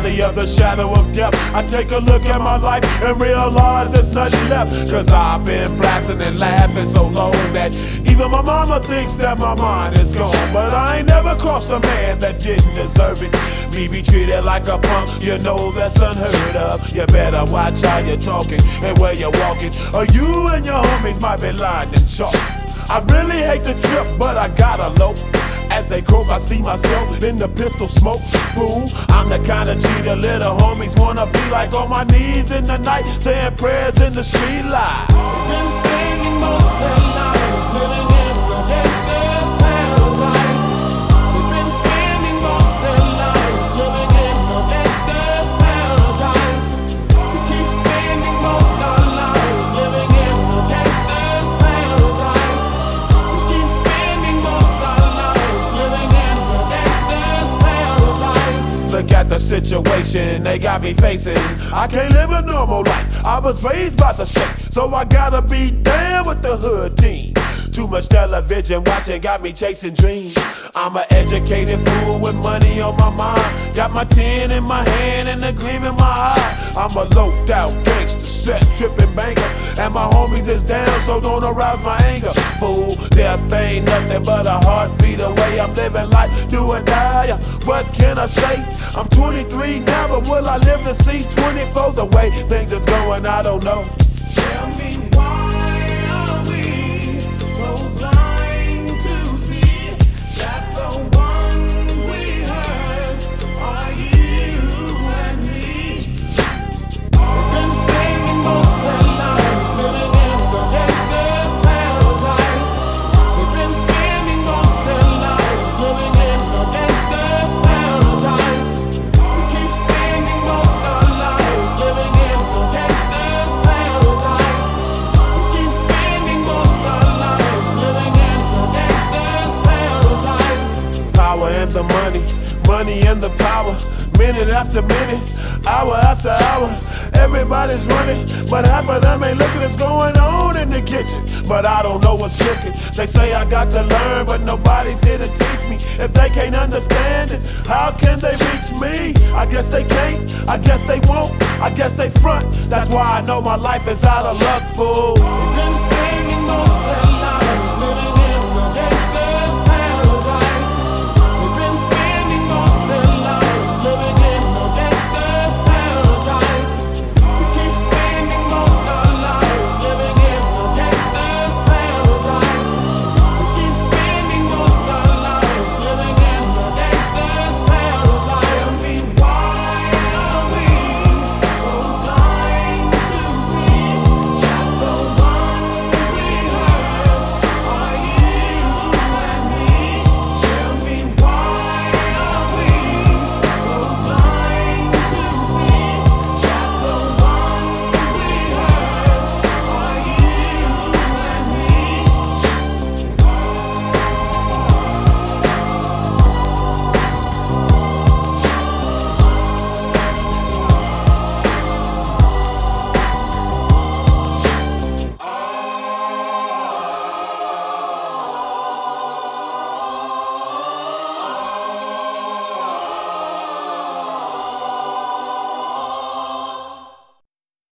valley of the shadow of death, I take a look at my life and realize there's nothing left. Cause I've been blasting and laughing so long that even my mama thinks that my mind is gone. But I ain't never crossed a man that didn't deserve it. Me be treated like a punk, you know that's unheard of. You better watch how you're talking and where you're walking, or you and your homies might be lying in chalk. I really hate the trip, but I gotta low. As they croak, I see myself in the pistol smoke. Fool, I'm the kind of G the little homies wanna be like, on my knees in the night, saying prayers in the street light. Been spending most of their lives living in the gangster's paradise. We've been spending most of their lives living in the gangster's paradise. We keep spending most of our lives living in the gangster's paradise. We keep spending most of our lives living in the gangster's paradise. Look at the situation they got me facing. I can't live a normal life. I was raised by the state, so I gotta be down with the hood team. Too much television watching got me chasing dreams. I'm an educated fool with money on my mind. Got my tin in my hand and a gleam in my eye. I'm a loped out gangster, set tripping banker, and my homies is down, so don't arouse my anger. Fool, death ain't nothing but a heartbeat away. I'm living life, do or die. What can I say? I'm 23 now, but will I live to see 24? The way things is going, I don't know. Tell me, why are we so blind to see that the ones we hurt are you and me? We've been spending most of our lives living in the gangster's paradise. We've been spending most of our lives living in the gangster's paradise. We keep spending most of our lives living in the gangster's paradise. We keep spending most of our lives living in the gangster's paradise. Power and the money, money and the power. Minute after minute, hour after hour, everybody's running, but half of them ain't looking what's going on in the kitchen. But I don't know what's cooking. They say I got to learn, but nobody's here to teach me. If they can't understand it, how can they reach me? I guess they can't, I guess they won't, I guess they front. That's why I know my life is out of luck, fool. We've been spending most of